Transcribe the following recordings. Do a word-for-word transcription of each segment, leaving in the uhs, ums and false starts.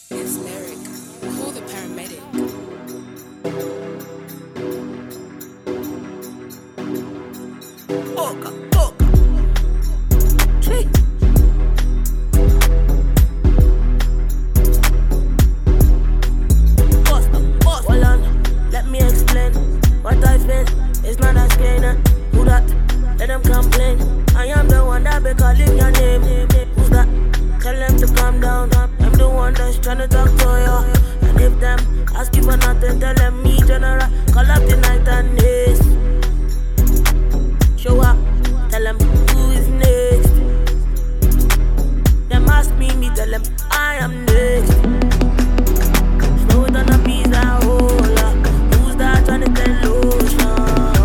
It's Lyric. Call the paramedic. Oka, oka. Tree. Buster, buster. Hold on, let me explain what I feel. It's not a screener. Who that? Let them complain. I am the one that be calling your name. Who's that? Tell them to calm down. I'm the one that's trying to talk to you. And if them ask you for nothing, tell them me general. Call up the night and days. Show up, tell them who is next. Them ask me, me tell them I am next. Slow it on a pizza hola. Who's that trying to tell lotion?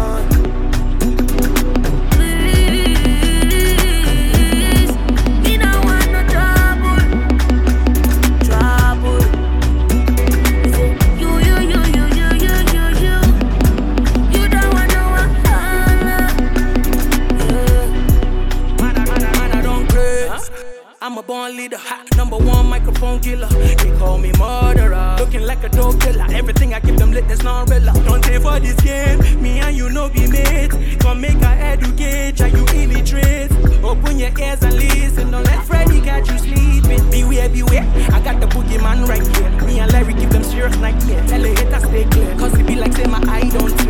I'm a born leader, ha, number one microphone killer. They call me murderer, looking like a dope killer. Everything I give them lit, that's not real. Don't pay for this game, me and you know be mates. Come make a educate, are you illiterate? Open your ears and listen, don't let Freddy catch you sleeping. Beware, beware, I got the boogeyman right here. Me and Larry give them serious nightmare. Tell the haters stay clear, cause it be like say my eye don't